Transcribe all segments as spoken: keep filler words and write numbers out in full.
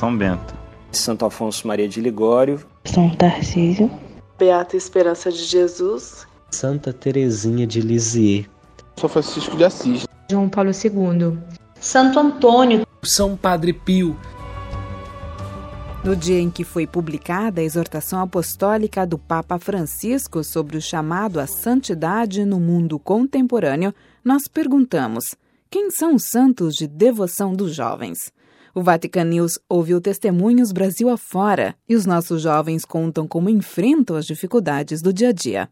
São Bento. Santo Afonso Maria de Ligório, São Tarcísio, Beata Esperança de Jesus, Santa Teresinha de Lisieux, São Francisco de Assis, João Paulo segundo, Santo Antônio, São Padre Pio. No dia em que foi publicada a exortação apostólica do Papa Francisco sobre o chamado à santidade no mundo contemporâneo, nós perguntamos: quem são os santos de devoção dos jovens? O Vatican News ouviu testemunhos Brasil afora e os nossos jovens contam como enfrentam as dificuldades do dia a dia.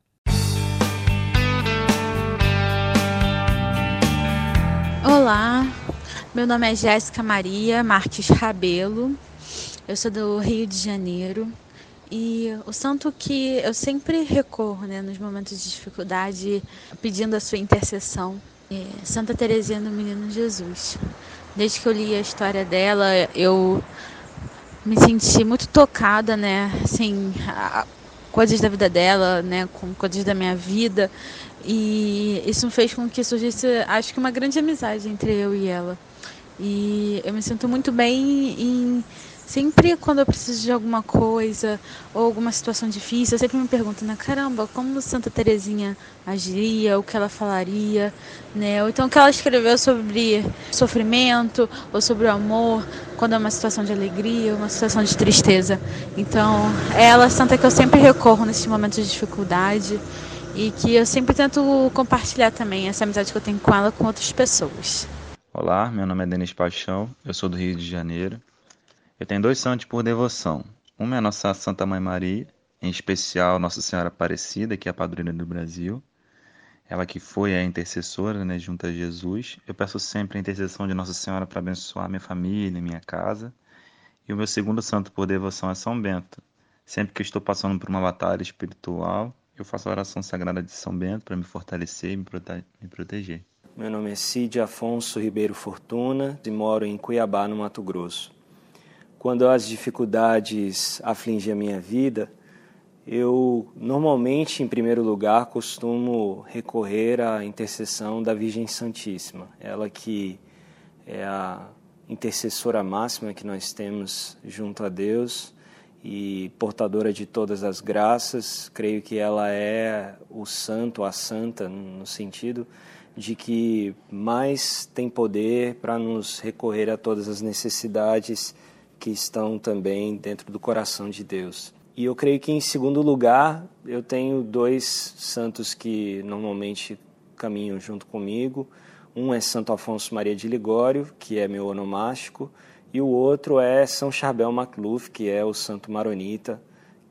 Olá, meu nome é Jéssica Maria Marques Rabelo, eu sou do Rio de Janeiro e o santo que eu sempre recorro, né, nos momentos de dificuldade, pedindo a sua intercessão, é Santa Teresinha do Menino Jesus. Desde que eu li a história dela, eu me senti muito tocada, né, assim, a, coisas da vida dela, né, com coisas da minha vida, e isso fez com que surgisse, acho que uma grande amizade entre eu e ela. E eu me sinto muito bem em sempre quando eu preciso de alguma coisa ou alguma situação difícil, eu sempre me pergunto, né, caramba, como Santa Teresinha agiria, o que ela falaria, né? Ou então o que ela escreveu sobre sofrimento ou sobre o amor, quando é uma situação de alegria, uma situação de tristeza. Então, é ela a santa que eu sempre recorro nesses momentos de dificuldade e que eu sempre tento compartilhar também essa amizade que eu tenho com ela com outras pessoas. Olá, meu nome é Denis Paixão, eu sou do Rio de Janeiro. Eu tenho dois santos por devoção. Uma é a nossa Santa Mãe Maria, em especial Nossa Senhora Aparecida, que é a padroeira do Brasil. Ela que foi a intercessora, né, junto a Jesus. Eu peço sempre a intercessão de Nossa Senhora para abençoar minha família, minha casa. E o meu segundo santo por devoção é São Bento. Sempre que eu estou passando por uma batalha espiritual, eu faço a oração sagrada de São Bento para me fortalecer e me, prote- me proteger. Meu nome é Cid Afonso Ribeiro Fortuna e moro em Cuiabá, no Mato Grosso. Quando as dificuldades afligem a minha vida, eu normalmente, em primeiro lugar, costumo recorrer à intercessão da Virgem Santíssima. Ela que é a intercessora máxima que nós temos junto a Deus e portadora de todas as graças. Creio que ela é o santo, a santa, no sentido de que mais tem poder para nos recorrer a todas as necessidades que estão também dentro do coração de Deus. E eu creio que, em segundo lugar, eu tenho dois santos que normalmente caminham junto comigo. Um é Santo Afonso Maria de Ligório, que é meu onomástico, e o outro é São Charbel Macluf, que é o santo maronita,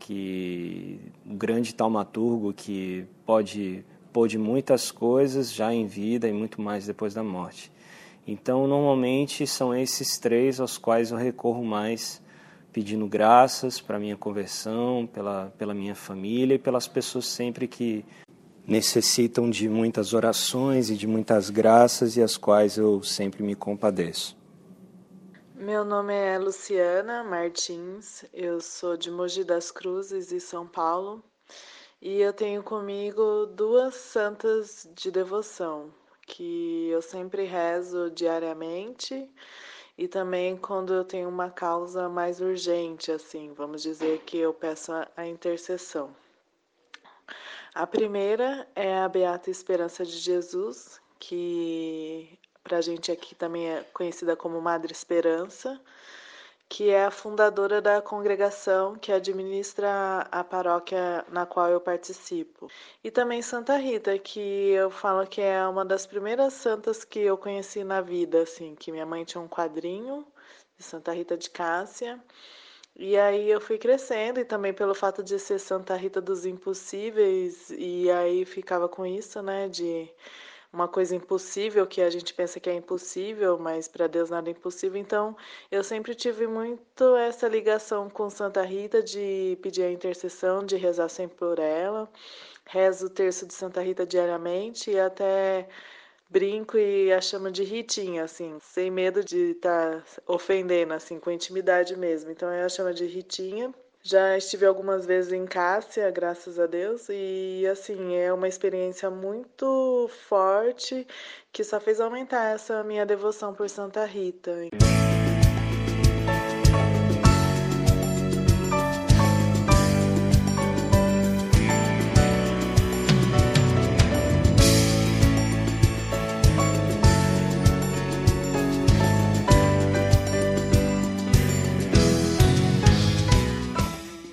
que um grande taumaturgo que pode, pôde muitas coisas já em vida e muito mais depois da morte. Então, normalmente, são esses três aos quais eu recorro mais, pedindo graças para a minha conversão, pela, pela minha família e pelas pessoas sempre que necessitam de muitas orações e de muitas graças e as quais eu sempre me compadeço. Meu nome é Luciana Martins, eu sou de Mogi das Cruzes, em São Paulo, e eu tenho comigo duas santas de devoção, que eu sempre rezo diariamente e também quando eu tenho uma causa mais urgente, assim, vamos dizer que eu peço a intercessão. A primeira é a Beata Esperança de Jesus, que para a gente aqui também é conhecida como Madre Esperança, que é a fundadora da congregação que administra a paróquia na qual eu participo. E também Santa Rita, que eu falo que é uma das primeiras santas que eu conheci na vida, assim, que minha mãe tinha um quadrinho de Santa Rita de Cássia, e aí eu fui crescendo, e também pelo fato de ser Santa Rita dos Impossíveis, e aí ficava com isso, né, de uma coisa impossível, que a gente pensa que é impossível, mas para Deus nada é impossível. Então, eu sempre tive muito essa ligação com Santa Rita, de pedir a intercessão, de rezar sempre por ela. Rezo o terço de Santa Rita diariamente e até brinco e a chamo de Ritinha, assim, sem medo de estar tá ofendendo, assim, com intimidade mesmo. Então, eu a chamo de Ritinha. Já estive algumas vezes em Cássia, graças a Deus, e assim, é uma experiência muito forte que só fez aumentar essa minha devoção por Santa Rita.